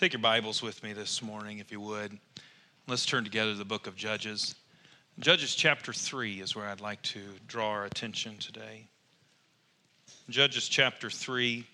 Take your Bibles with me this morning, if you would. Let's turn together to the book of Judges. Judges chapter 3 is where I'd like to draw our attention today. Judges chapter 3.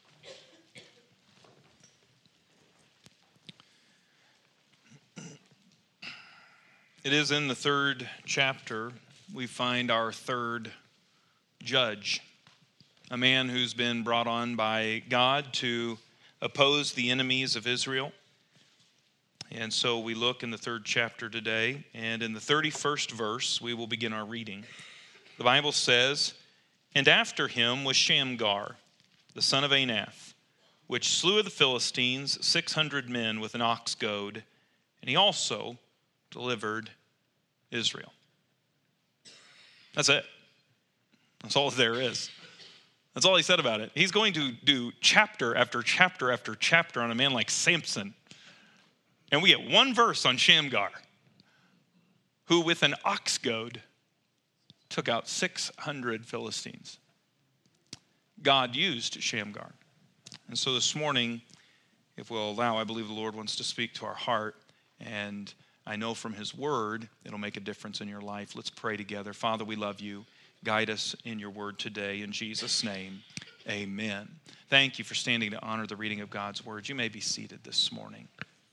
It is in the third chapter we find our third judge, a man who's been brought on by God to oppose the enemies of Israel. And so we look in the third chapter today, and in the 31st verse, we will begin our reading. The Bible says, "And after him was Shamgar, the son of Anath, which slew of the Philistines 600 men with an ox goad, and he also delivered Israel." That's it. That's all there is. That's all he said about it. He's going to do chapter after chapter after chapter on a man like Samson. And we get one verse on Shamgar, who with an ox goad took out 600 Philistines. God used Shamgar. And so this morning, if we'll allow, I believe the Lord wants to speak to our heart. And I know from his word, it'll make a difference in your life. Let's pray together. Father, we love you. Guide us in your word today. In Jesus' name, amen. Thank you for standing to honor the reading of God's word. You may be seated this morning.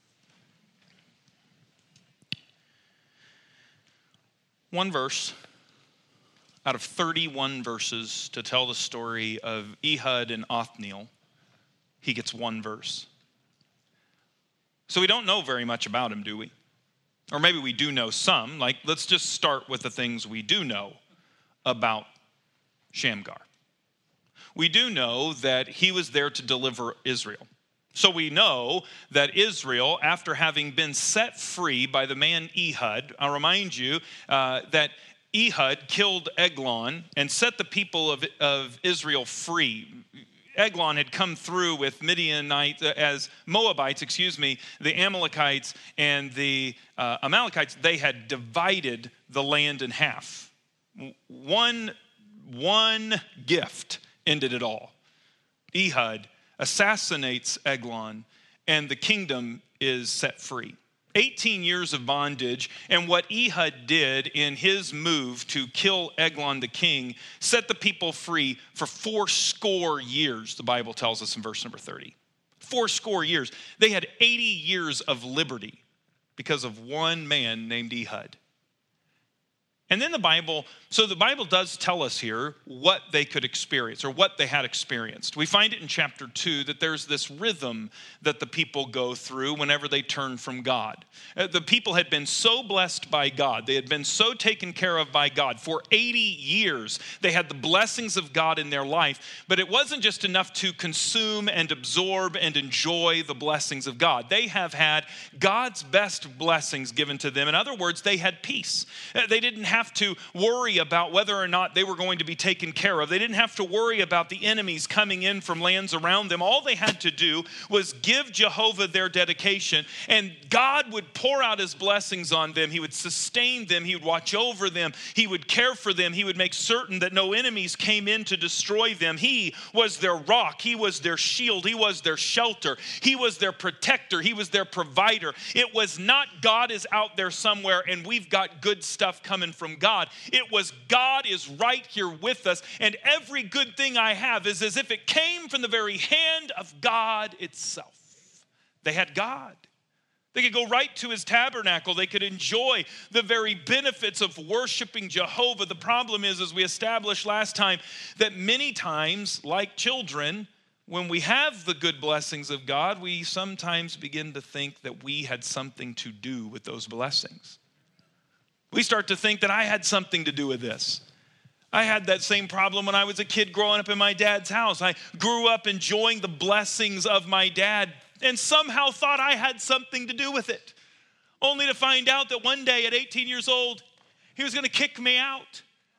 One verse out of 31 verses to tell the story of Ehud and Othniel. He gets one verse. So we don't know very much about him, do we? Or maybe we do know some. Let's just start with the things we do know about Shamgar. We do know that he was there to deliver Israel. So we know that Israel, after having been set free by the man Ehud, I'll remind you that Ehud killed Eglon and set the people of Israel free. Eglon had come through with Midianites, as Moabites, the Amalekites and the Amalekites. They had divided the land in half. One gift ended it all. Ehud assassinates Eglon, and the kingdom is set free. 18 years of bondage, and what Ehud did in his move to kill Eglon the king set the people free for 80 years, the Bible tells us in verse number 30. 80 years. They had 80 years of liberty because of one man named Ehud. And then the Bible does tell us here what they could experience or what they had experienced. We find it in chapter 2 that there's this rhythm that the people go through whenever they turn from God. The people had been so blessed by God. They had been so taken care of by God. For 80 years, they had the blessings of God in their life, but it wasn't just enough to consume and absorb and enjoy the blessings of God. They have had God's best blessings given to them. In other words, they had peace. They didn't have to worry about whether or not they were going to be taken care of. They didn't have to worry about the enemies coming in from lands around them. All they had to do was give Jehovah their dedication, and God would pour out his blessings on them. He would sustain them. He would watch over them. He would care for them. He would make certain that no enemies came in to destroy them. He was their rock. He was their shield. He was their shelter. He was their protector. He was their provider. It was not God is out there somewhere and we've got good stuff coming from God. It was God is right here with us, and every good thing I have is as if it came from the very hand of God itself. They had God. They could go right to his tabernacle. They could enjoy the very benefits of worshiping Jehovah. The problem is, as we established last time, that many times, like children, when we have the good blessings of God, we sometimes begin to think that we had something to do with those blessings. We start to think that I had something to do with this. I had that same problem when I was a kid growing up in my dad's house. I grew up enjoying the blessings of my dad and somehow thought I had something to do with it, only to find out that one day at 18 years old, he was going to kick me out.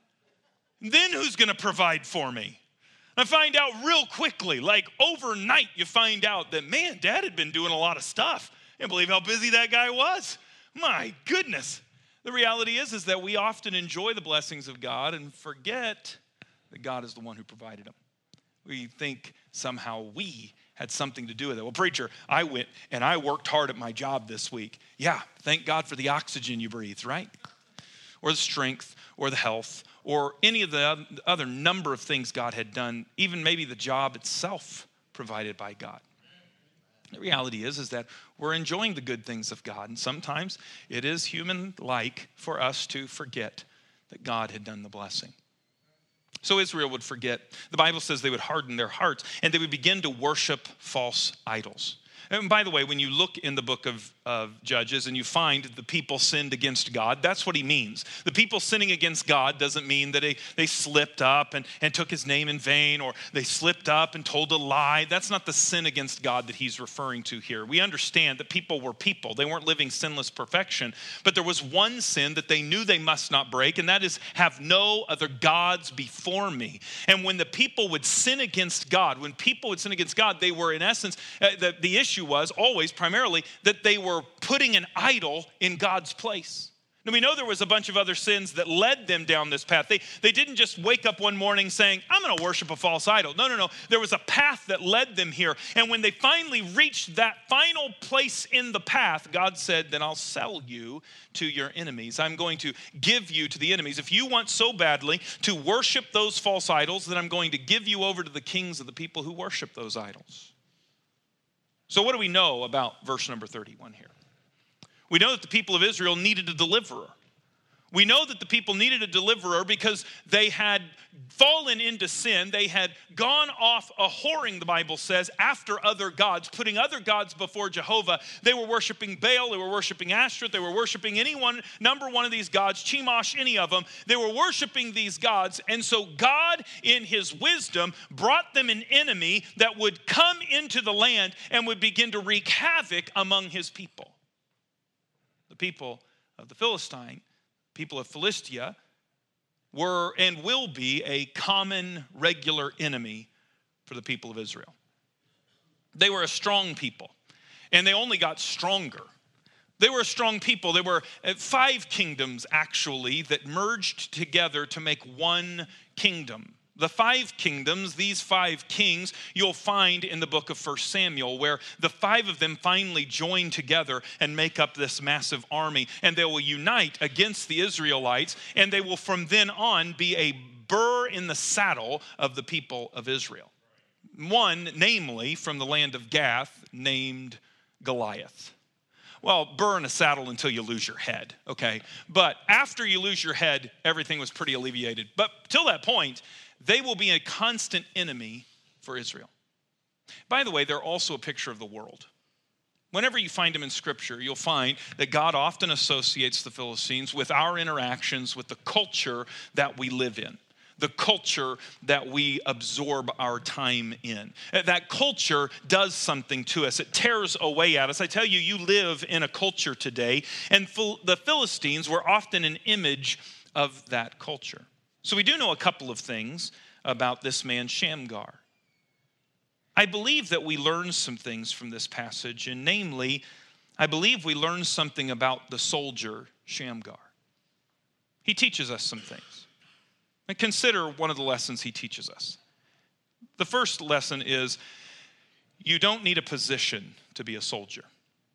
Then who's going to provide for me? I find out real quickly, like overnight, you find out that, man, Dad had been doing a lot of stuff. I can't believe how busy that guy was. My goodness. The reality is that we often enjoy the blessings of God and forget that God is the one who provided them. We think somehow we had something to do with it. Well, preacher, I went and I worked hard at my job this week. Yeah, thank God for the oxygen you breathe, right? Or the strength, or the health, or any of the other number of things God had done, even maybe the job itself provided by God. The reality is that we're enjoying the good things of God, and sometimes it is human-like for us to forget that God had done the blessing. So Israel would forget. The Bible says they would harden their hearts, and they would begin to worship false idols. And by the way, when you look in the book of Judges and you find the people sinned against God, that's what he means. The people sinning against God doesn't mean that they slipped up and took his name in vain, or they slipped up and told a lie. That's not the sin against God that he's referring to here. We understand that people were people. They weren't living sinless perfection. But there was one sin that they knew they must not break, and that is have no other gods before me. And when the people would sin against God, they were in essence, the issue was always primarily that they were putting an idol in God's place. Now we know there was a bunch of other sins that led them down this path. They didn't just wake up one morning saying, I'm going to worship a false idol. No. There was a path that led them here. And when they finally reached that final place in the path, God said, then I'll sell you to your enemies. I'm going to give you to the enemies. If you want so badly to worship those false idols, then I'm going to give you over to the kings of the people who worship those idols. So what do we know about verse number 31 here? We know that the people of Israel needed a deliverer. We know that the people needed a deliverer because they had fallen into sin. They had gone off a-whoring, the Bible says, after other gods, putting other gods before Jehovah. They were worshiping Baal. They were worshiping Ashtoreth. They were worshiping number one of these gods, Chemosh, any of them. They were worshiping these gods. And so God, in his wisdom, brought them an enemy that would come into the land and would begin to wreak havoc among his people. The people of the Philistine, people of Philistia, were and will be a common, regular enemy for the people of Israel. They were a strong people, and they only got stronger. They were a strong people. There were 5 kingdoms, actually, that merged together to make one kingdom. The 5 kingdoms, these 5 kings, you'll find in the book of 1 Samuel, where the 5 of them finally join together and make up this massive army. And they will unite against the Israelites, and they will from then on be a burr in the saddle of the people of Israel. One, namely, from the land of Gath, named Goliath. Well, burr in a saddle until you lose your head, okay? But after you lose your head, everything was pretty alleviated. But till that point, they will be a constant enemy for Israel. By the way, they're also a picture of the world. Whenever you find them in Scripture, you'll find that God often associates the Philistines with our interactions with the culture that we live in, the culture that we absorb our time in. That culture does something to us. It tears away at us. I tell you, you live in a culture today, and the Philistines were often an image of that culture. So we do know a couple of things about this man Shamgar. I believe that we learn some things from this passage, and namely, I believe we learn something about the soldier Shamgar. He teaches us some things. And consider one of the lessons he teaches us. The first lesson is you don't need a position to be a soldier.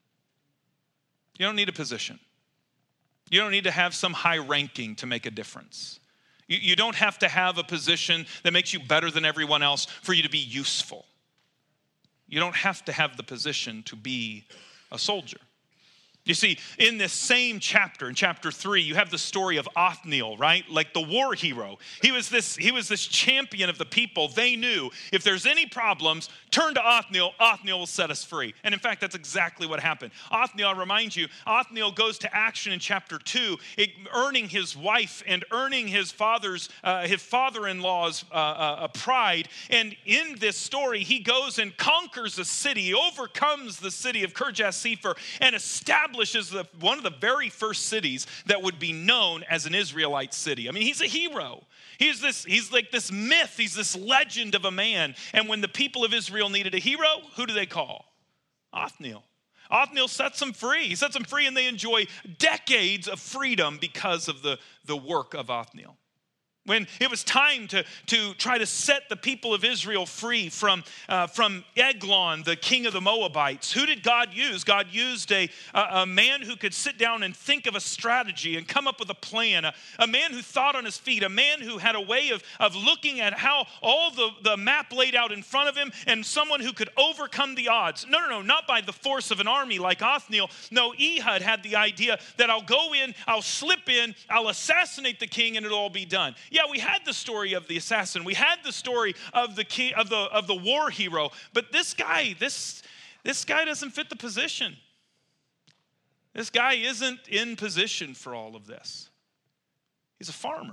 You don't need a position. You don't need to have some high ranking to make a difference. You don't have to have a position that makes you better than everyone else for you to be useful. You don't have to have the position to be a soldier. You see, in this same chapter, in chapter 3, you have the story of Othniel, right? Like the war hero. He was this champion of the people. They knew if there's any problems, turn to Othniel. Othniel will set us free. And in fact, that's exactly what happened. Othniel, I remind you, Othniel goes to action in chapter 2, earning his wife and earning his father-in-law's pride. And in this story, he goes and conquers a city. He overcomes the city of Kirjath-Sepher and establishes one of the very first cities that would be known as an Israelite city. I mean, he's a hero. He's like this myth. He's this legend of a man. And when the people of Israel needed a hero, who do they call? Othniel. Othniel sets them free. He sets them free, and they enjoy decades of freedom because of the work of Othniel. When it was time to try to set the people of Israel free from Eglon, the king of the Moabites, who did God use? God used a man who could sit down and think of a strategy and come up with a plan, a man who thought on his feet, a man who had a way of looking at how all the map laid out in front of him, and someone who could overcome the odds. No, not by the force of an army like Othniel. No, Ehud had the idea that I'll go in, I'll slip in, I'll assassinate the king, and it'll all be done. Yeah, we had the story of the assassin. We had the story of the king, of the war hero. But this guy doesn't fit the position. This guy isn't in position for all of this. He's a farmer.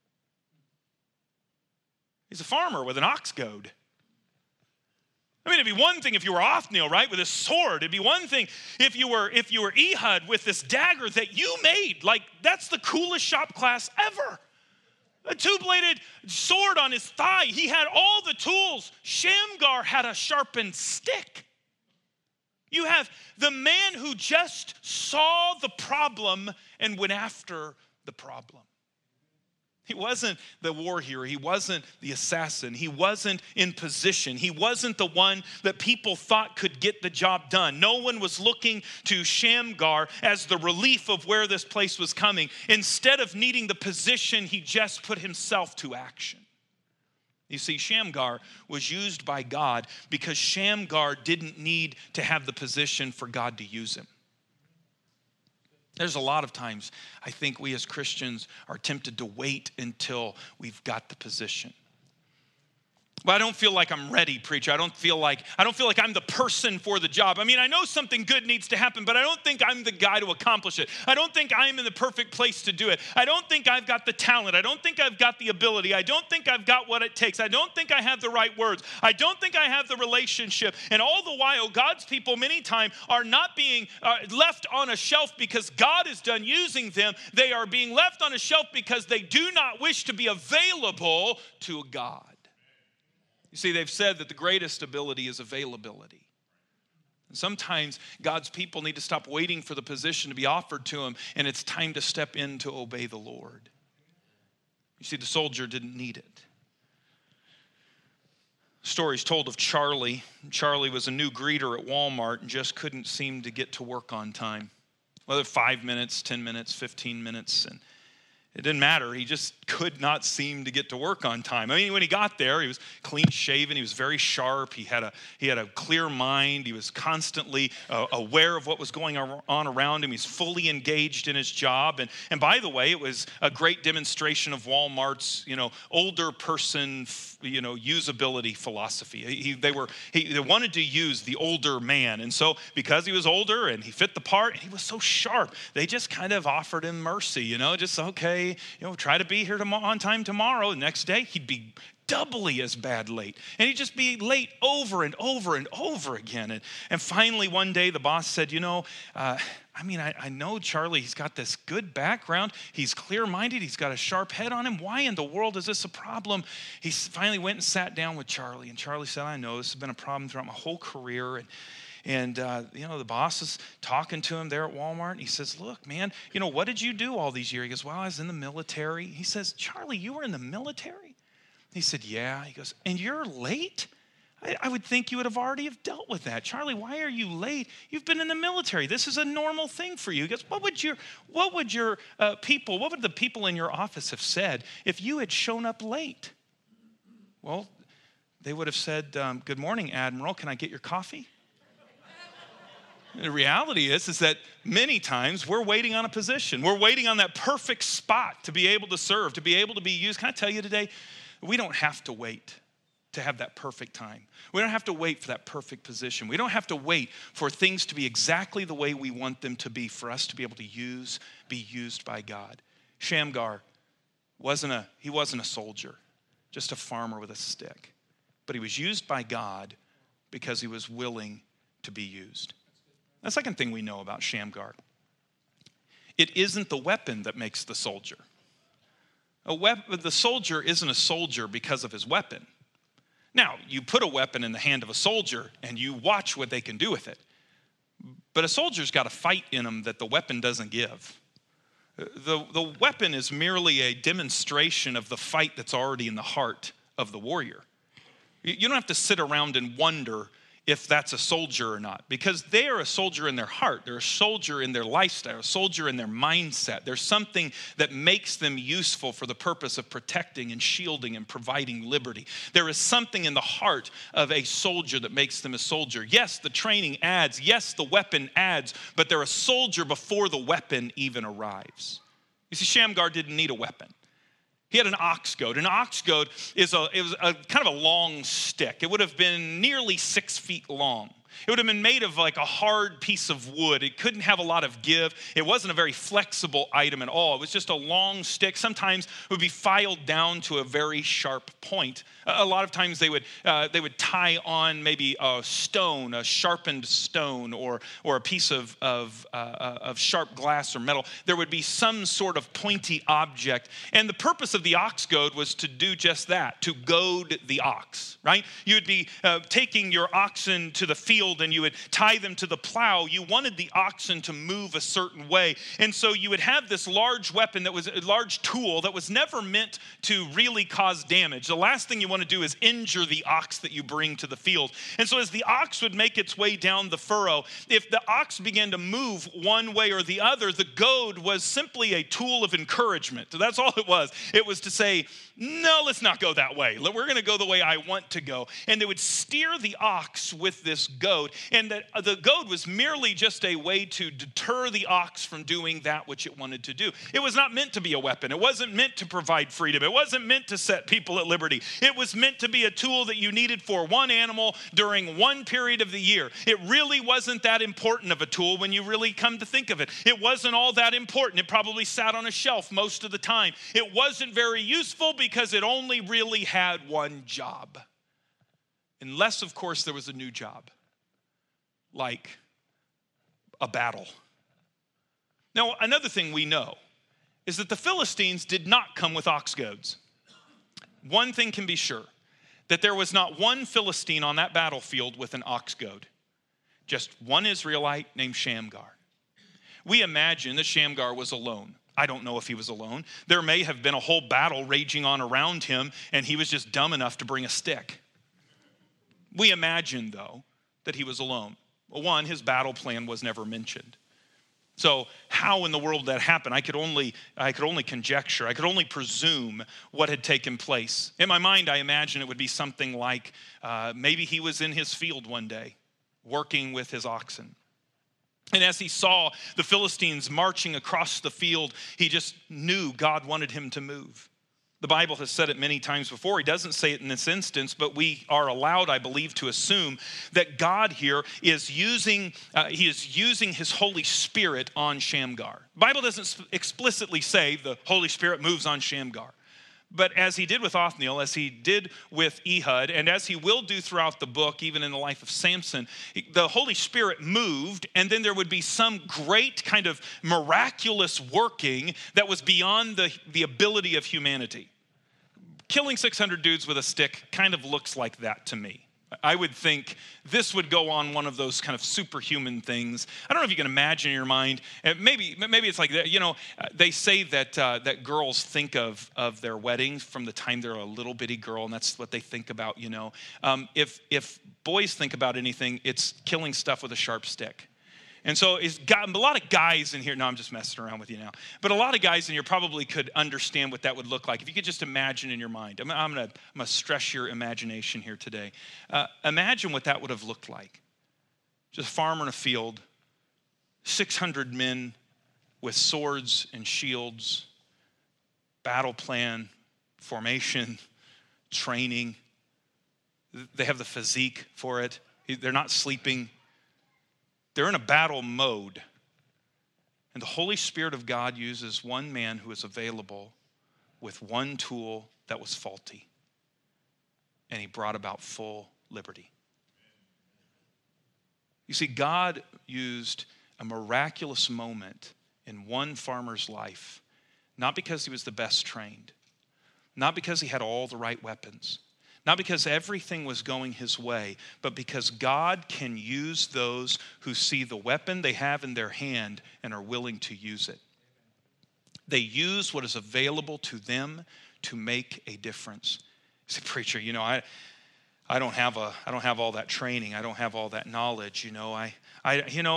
He's a farmer with an ox goad. I mean, it'd be one thing if you were Othniel, right, with a sword. It'd be one thing if you were Ehud with this dagger that you made. Like, that's the coolest shop class ever. A two-bladed sword on his thigh. He had all the tools. Shamgar had a sharpened stick. You have the man who just saw the problem and went after the problem. He wasn't the war hero. He wasn't the assassin. He wasn't in position. He wasn't the one that people thought could get the job done. No one was looking to Shamgar as the relief of where this place was coming. Instead of needing the position, he just put himself to action. You see, Shamgar was used by God because Shamgar didn't need to have the position for God to use him. There's a lot of times I think we as Christians are tempted to wait until we've got the position. But I don't feel like I'm ready, preacher. I don't feel like I'm the person for the job. I mean, I know something good needs to happen, but I don't think I'm the guy to accomplish it. I don't think I'm in the perfect place to do it. I don't think I've got the talent. I don't think I've got the ability. I don't think I've got what it takes. I don't think I have the right words. I don't think I have the relationship. And all the while, God's people many times are not being left on a shelf because God is done using them. They are being left on a shelf because they do not wish to be available to a God. You see, they've said that the greatest ability is availability. And sometimes God's people need to stop waiting for the position to be offered to them, and it's time to step in to obey the Lord. You see, the soldier didn't need it. Stories told of Charlie. Charlie was a new greeter at Walmart and just couldn't seem to get to work on time. Whether 5 minutes, 10 minutes, 15 minutes, and it didn't matter. He just could not seem to get to work on time. I mean, when he got there, he was clean shaven. He was very sharp. He had a clear mind. He was constantly aware of what was going on around him. He's fully engaged in his job. And by the way, it was a great demonstration of Walmart's, older person, usability philosophy. They wanted to use the older man. And so because he was older and he fit the part and he was so sharp, they just kind of offered him mercy, just okay. Try to be here on time tomorrow. The next day, he'd be doubly as bad late. And he'd just be late over and over and over again. And finally, one day, the boss said, I know Charlie, he's got this good background. He's clear-minded. He's got a sharp head on him. Why in the world is this a problem? He finally went and sat down with Charlie. And Charlie said, I know this has been a problem throughout my whole career. And the boss is talking to him there at Walmart. And he says, look, man, what did you do all these years? He goes, well, I was in the military. He says, Charlie, you were in the military? He said, yeah. He goes, and you're late? I would think you would have already have dealt with that. Charlie, why are you late? You've been in the military. This is a normal thing for you. He goes, what would the people in your office have said if you had shown up late? Well, they would have said, good morning, Admiral. Can I get your coffee? The reality is that many times we're waiting on a position. We're waiting on that perfect spot to be able to serve, to be able to be used. Can I tell you today, we don't have to wait to have that perfect time. We don't have to wait for that perfect position. We don't have to wait for things to be exactly the way we want them to be for us to be able to be used by God. Shamgar wasn't a soldier, just a farmer with a stick. But he was used by God because he was willing to be used. The second thing we know about Shamgar, it isn't the weapon that makes the soldier. The soldier isn't a soldier because of his weapon. Now, you put a weapon in the hand of a soldier and you watch what they can do with it. But a soldier's got a fight in him that the weapon doesn't give. The weapon is merely a demonstration of the fight that's already in the heart of the warrior. You don't have to sit around and wonder if that's a soldier or not, because they are a soldier in their heart. They're a soldier in their lifestyle, a soldier in their mindset. There's something that makes them useful for the purpose of protecting and shielding and providing liberty. There is something in the heart of a soldier that makes them a soldier. Yes, the training adds. Yes, the weapon adds, but they're a soldier before the weapon even arrives. You see, Shamgar didn't need a weapon. He had an ox goad. An ox goad was a kind of a long stick. It would have been nearly 6 feet long. It would have been made of like a hard piece of wood. It couldn't have a lot of give. It wasn't a very flexible item at all. It was just a long stick. Sometimes it would be filed down to a very sharp point. A lot of times they would tie on maybe a stone, a sharpened stone, or a piece of sharp glass or metal. There would be some sort of pointy object. And the purpose of the ox goad was to do just that, to goad the ox, right? You would be taking your oxen to the field and you would tie them to the plow. You wanted the oxen to move a certain way. And so you would have this large weapon that was a large tool that was never meant to really cause damage. The last thing you want to do is injure the ox that you bring to the field. And so as the ox would make its way down the furrow, if the ox began to move one way or the other, the goad was simply a tool of encouragement. So that's all it was. It was to say, no, let's not go that way. We're going to go the way I want to go. And they would steer the ox with this goad. And the goad was merely just a way to deter the ox from doing that which it wanted to do. It was not meant to be a weapon. It wasn't meant to provide freedom. It wasn't meant to set people at liberty. It was meant to be a tool that you needed for one animal during one period of the year. It really wasn't that important of a tool when you really come to think of it. It wasn't all that important. It probably sat on a shelf most of the time. It wasn't very useful because it only really had one job. Unless, of course, there was a new job, like a battle. Now, another thing we know is that the Philistines did not come with ox goads. One thing can be sure, that there was not one Philistine on that battlefield with an ox goad. Just one Israelite named Shamgar. We imagine that Shamgar was alone. I don't know if he was alone. There may have been a whole battle raging on around him, and he was just dumb enough to bring a stick. We imagine, though, that he was alone. One, his battle plan was never mentioned. So how in the world that happened? I could only conjecture. I could only presume what had taken place. In my mind, I imagine it would be something like maybe he was in his field one day working with his oxen. And as he saw the Philistines marching across the field, he just knew God wanted him to move. The Bible has said it many times before. He doesn't say it in this instance, but we are allowed, I believe, to assume that God here is using his Holy Spirit on Shamgar. The Bible doesn't explicitly say the Holy Spirit moves on Shamgar. But as he did with Othniel, as he did with Ehud, and as he will do throughout the book, even in the life of Samson, the Holy Spirit moved, and then there would be some great kind of miraculous working that was beyond the ability of humanity. Killing 600 dudes with a stick kind of looks like that to me. I would think this would go on one of those kind of superhuman things. I don't know if you can imagine in your mind. Maybe it's like that. You know, they say that girls think of their weddings from the time they're a little bitty girl, and that's what they think about. You know, if boys think about anything, it's killing stuff with a sharp stick. And so a lot of guys in here, no, I'm just messing around with you now, but a lot of guys in here probably could understand what that would look like. If you could just imagine in your mind. I'm going to stress your imagination here today. Imagine what that would have looked like. Just a farmer in a field, 600 men with swords and shields, battle plan, formation, training. They have the physique for it. They're not sleeping. They're in a battle mode. And the Holy Spirit of God uses one man who is available with one tool that was faulty. And he brought about full liberty. You see, God used a miraculous moment in one farmer's life, not because he was the best trained, not because he had all the right weapons, not because everything was going his way, but because God can use those who see the weapon they have in their hand and are willing to use it. They use what is available to them to make a difference. You say, preacher, I don't have all that training. I don't have all that knowledge. I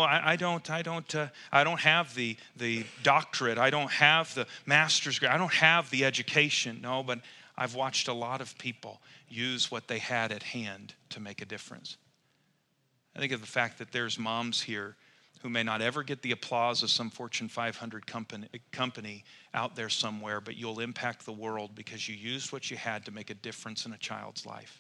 don't have the doctorate. I don't have the master's degree. I don't have the education. No, but I've watched a lot of people use what they had at hand to make a difference. I think of the fact that there's moms here who may not ever get the applause of some Fortune 500 company out there somewhere, but you'll impact the world because you used what you had to make a difference in a child's life.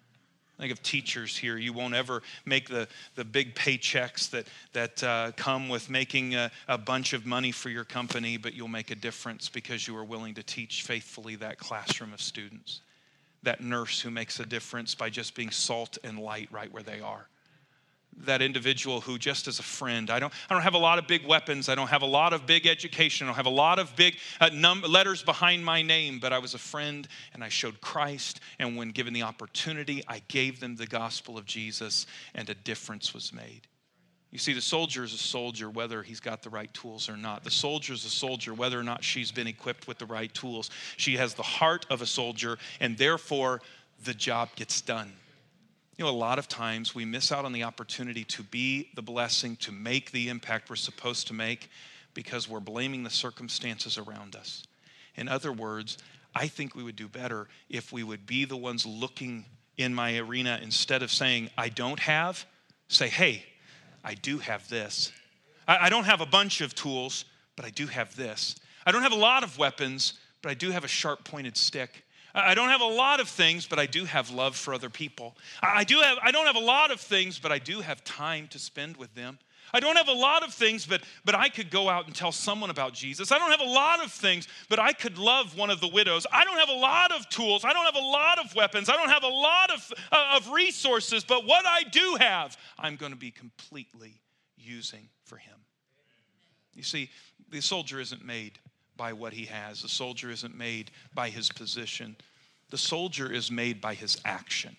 I think of teachers here. You won't ever make the big paychecks that come with making a bunch of money for your company, but you'll make a difference because you are willing to teach faithfully that classroom of students. That nurse who makes a difference by just being salt and light right where they are. That individual who just as a friend, I don't have a lot of big weapons, I don't have a lot of big education, I don't have a lot of big letters behind my name, but I was a friend and I showed Christ, and when given the opportunity, I gave them the gospel of Jesus, and a difference was made. You see, the soldier is a soldier whether he's got the right tools or not. The soldier is a soldier whether or not she's been equipped with the right tools. She has the heart of a soldier, and therefore the job gets done. A lot of times we miss out on the opportunity to be the blessing, to make the impact we're supposed to make because we're blaming the circumstances around us. In other words, I think we would do better if we would be the ones looking in my arena instead of saying, I don't have, say, hey, I do have this. I don't have a bunch of tools, but I do have this. I don't have a lot of weapons, but I do have a sharp-pointed stick. I don't have a lot of things, but I do have love for other people. I don't have a lot of things, but I do have time to spend with them. I don't have a lot of things, but I could go out and tell someone about Jesus. I don't have a lot of things, but I could love one of the widows. I don't have a lot of tools. I don't have a lot of weapons. I don't have a lot of resources, but what I do have, I'm going to be completely using for him. You see, the soldier isn't made by what he has. The soldier isn't made by his position. The soldier is made by his action.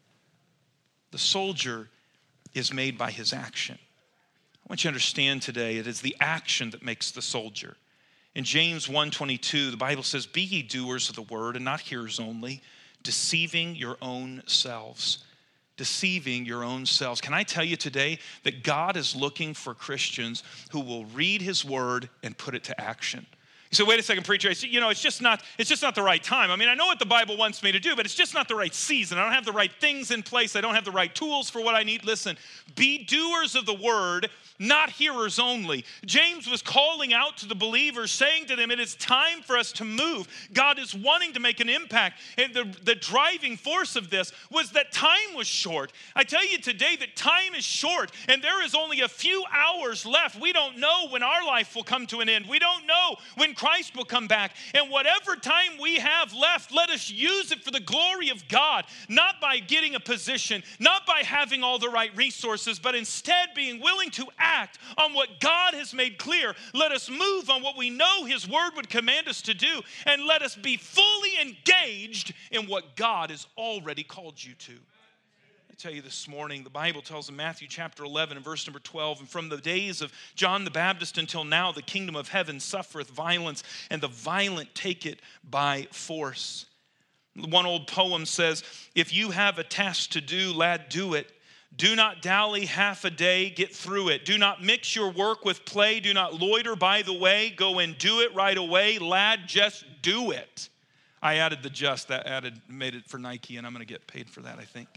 The soldier is made by his action. I want you to understand today, it is the action that makes the soldier. In James 1:22, the Bible says, be ye doers of the word and not hearers only, deceiving your own selves. Deceiving your own selves. Can I tell you today that God is looking for Christians who will read his word and put it to action? You say, wait a second, preacher. It's just not the right time. I know what the Bible wants me to do, but it's just not the right season. I don't have the right things in place. I don't have the right tools for what I need. Listen, be doers of the word, not hearers only. James was calling out to the believers, saying to them, it is time for us to move. God is wanting to make an impact. And the driving force of this was that time was short. I tell you today that time is short, and there is only a few hours left. We don't know when our life will come to an end. We don't know when Christ will come back. And whatever time we have left, let us use it for the glory of God, not by getting a position, not by having all the right resources, but instead being willing to act on what God has made clear. Let us move on what we know his word would command us to do, and let us be fully engaged in what God has already called you to. Tell you this morning, the Bible tells in Matthew chapter 11 and verse number 12, and from the days of John the Baptist until now, the kingdom of heaven suffereth violence, and the violent take it by force. One old poem says, if you have a task to do, lad, do it. Do not dally half a day, get through it. Do not mix your work with play. Do not loiter by the way. Go and do it right away. Lad, just do it. I added the just, made it for Nike, and I'm going to get paid for that, I think.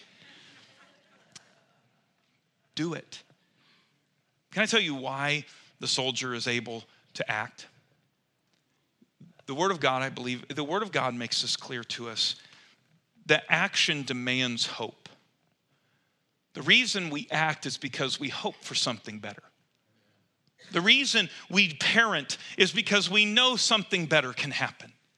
Do it. Can I tell you why the soldier is able to act? The Word of God, I believe, the Word of God makes this clear to us that action demands hope. The reason we act is because we hope for something better. The reason we parent is because we know something better can happen.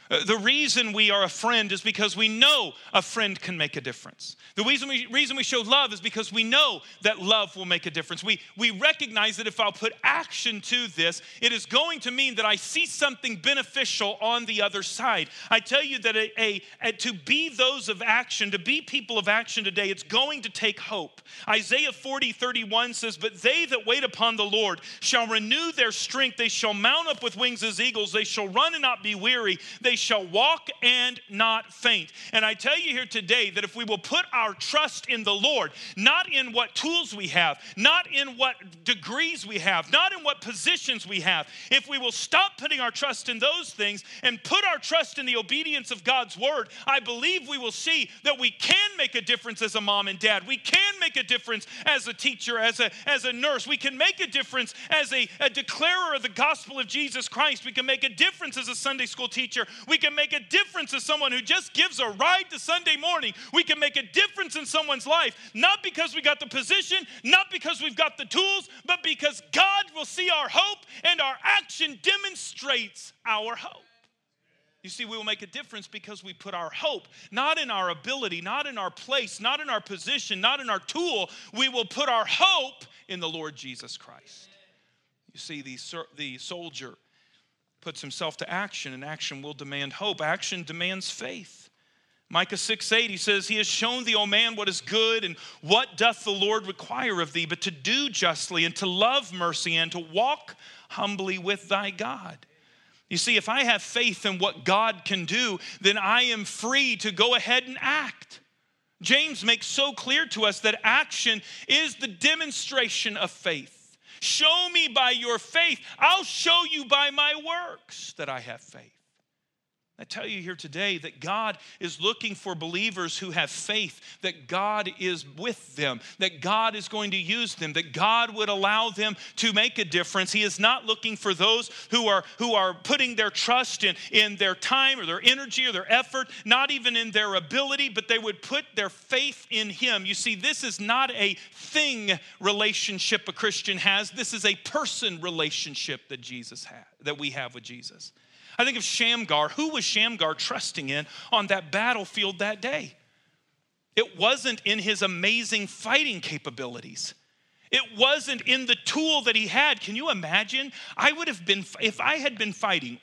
The reason we are a friend is because we know a friend can make a difference. The reason we show love is because we know that love will make a difference. We recognize that if I'll put action to this, it is going to mean that I see something beneficial on the other side. I tell you that to be those of action, to be people of action today, it's going to take hope. Isaiah 40:31 says, "But they that wait upon the Lord shall renew their strength. They shall mount up with wings as eagles. They shall run and not be weary. They shall walk and not faint." And I tell you here today that if we will put our trust in the Lord, not in what tools we have, not in what degrees we have, not in what positions we have, if we will stop putting our trust in those things and put our trust in the obedience of God's word, I believe we will see that we can make a difference as a mom and dad. We can make a difference as a teacher, as a nurse. We can make a difference as a declarer of the gospel of Jesus Christ. We can make a difference as a Sunday school teacher. We can make a difference as someone who just gives a ride to Sunday morning. We can make a difference in someone's life, not because we got the position, not because we've got the tools, but because God will see our hope and our action demonstrates our hope. You see, we will make a difference because we put our hope, not in our ability, not in our place, not in our position, not in our tool. We will put our hope in the Lord Jesus Christ. You see, the soldier puts himself to action, and action will demand hope. Action demands faith. Micah 6:8, he says, "He has shown thee, O man, what is good, and what doth the Lord require of thee, but to do justly, and to love mercy, and to walk humbly with thy God." You see, if I have faith in what God can do, then I am free to go ahead and act. James makes so clear to us that action is the demonstration of faith. Show me by your faith. I'll show you by my works that I have faith. I tell you here today that God is looking for believers who have faith that God is with them, that God is going to use them, that God would allow them to make a difference. He is not looking for those who are putting their trust in their time or their energy or their effort, not even in their ability, but they would put their faith in Him. You see, this is not a thing relationship a Christian has. This is a person relationship that we have with Jesus. I think of Shamgar. Who was Shamgar trusting in on that battlefield that day? It wasn't in his amazing fighting capabilities. It wasn't in the tool that he had. Can you imagine? If I had been fighting,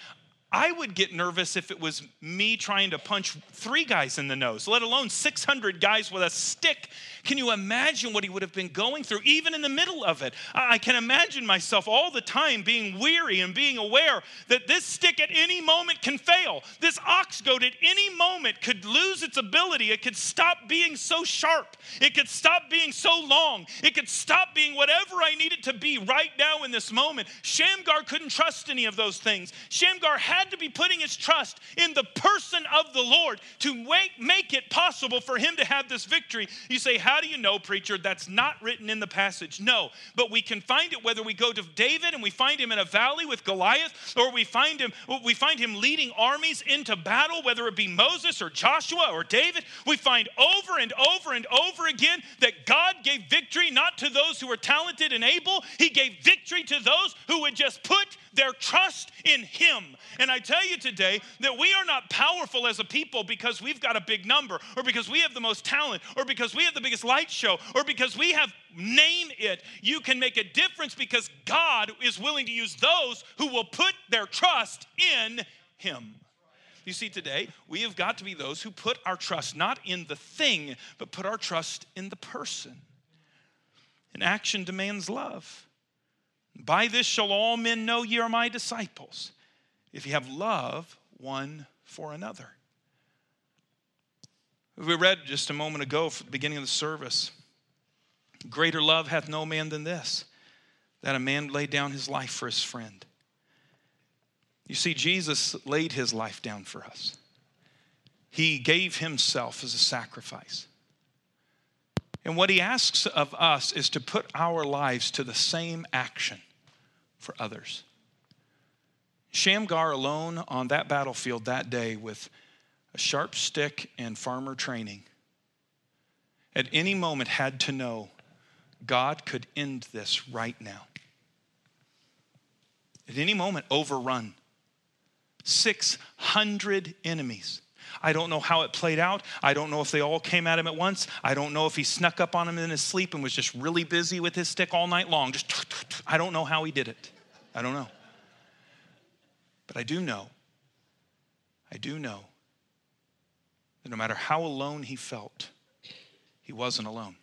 I would get nervous if it was me trying to punch 3 guys in the nose, let alone 600 guys with a stick. Can you imagine what he would have been going through, even in the middle of it? I can imagine myself all the time being weary and being aware that this stick at any moment can fail. This ox goad at any moment could lose its ability. It could stop being so sharp. It could stop being so long. It could stop being whatever I need it to be right now in this moment. Shamgar couldn't trust any of those things. Shamgar had to be putting his trust in the person of the Lord to make it possible for him to have this victory. You say, how do you know, preacher? That's not written in the passage. No, but we can find it whether we go to David and we find him in a valley with Goliath, or we find him leading armies into battle, whether it be Moses or Joshua or David. We find over and over and over again that God gave victory not to those who were talented and able. He gave victory to those who would just put their trust in Him. And I tell you today that we are not powerful as a people because we've got a big number, or because we have the most talent, or because we have the biggest light show, or because we have, name it. You can make a difference because God is willing to use those who will put their trust in Him. You see, today, we have got to be those who put our trust not in the thing, but put our trust in the person. And action demands love. By this shall all men know ye are my disciples, if ye have love one for another. We read just a moment ago from the beginning of the service, greater love hath no man than this, that a man lay down his life for his friend. You see, Jesus laid his life down for us. He gave himself as a sacrifice. And what he asks of us is to put our lives to the same action for others. Shamgar alone on that battlefield that day with a sharp stick and farmer training, at any moment had to know God could end this right now. At any moment overrun. 600 enemies. I don't know how it played out. I don't know if they all came at him at once. I don't know if he snuck up on him in his sleep and was just really busy with his stick all night long. I don't know how he did it. I don't know. But I do know that no matter how alone he felt, he wasn't alone.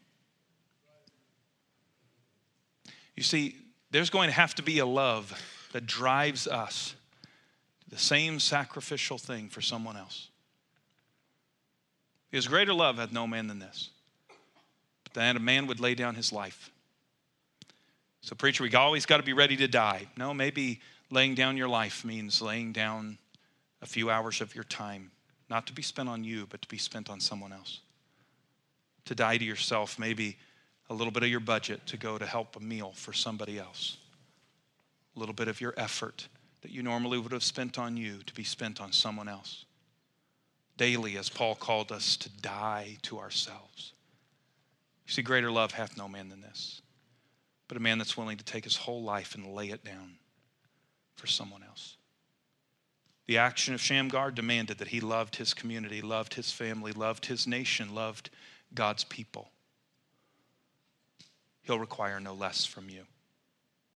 You see, there's going to have to be a love that drives us to the same sacrificial thing for someone else. Because greater love hath no man than this, but that a man would lay down his life. So preacher, we always got to be ready to die. No, maybe laying down your life means laying down a few hours of your time, not to be spent on you, but to be spent on someone else. To die to yourself, maybe a little bit of your budget to go to help a meal for somebody else. A little bit of your effort that you normally would have spent on you to be spent on someone else. Daily, as Paul called us, to die to ourselves. You see, greater love hath no man than this, but a man that's willing to take his whole life and lay it down for someone else. The action of Shamgar demanded that he loved his community, loved his family, loved his nation, loved God's people. He'll require no less from you.